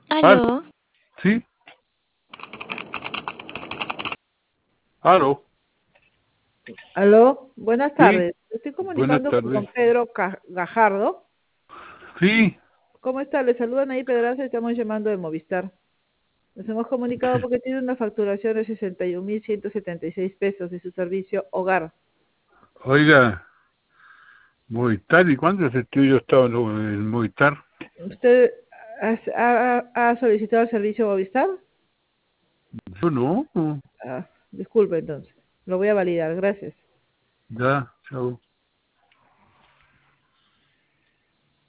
¿Aló? Aló, ¿Sí? ¿Aló? Aló, buenas ¿Sí? tardes. Estoy Buenas comunicando con tardes. don Pedro Gajardo. Sí, ¿Cómo está? Le saludan ahí Pedraza, estamos llamando de Movistar. Nos hemos comunicado porque tiene una facturación de 61.176 pesos de su servicio hogar. oiga, Movistar, ¿y cuándo ese tío yo estaba en Movistar? ¿Usted ha solicitado el servicio Movistar? Yo no, Disculpe entonces, lo voy a validar, gracias. ya, chao.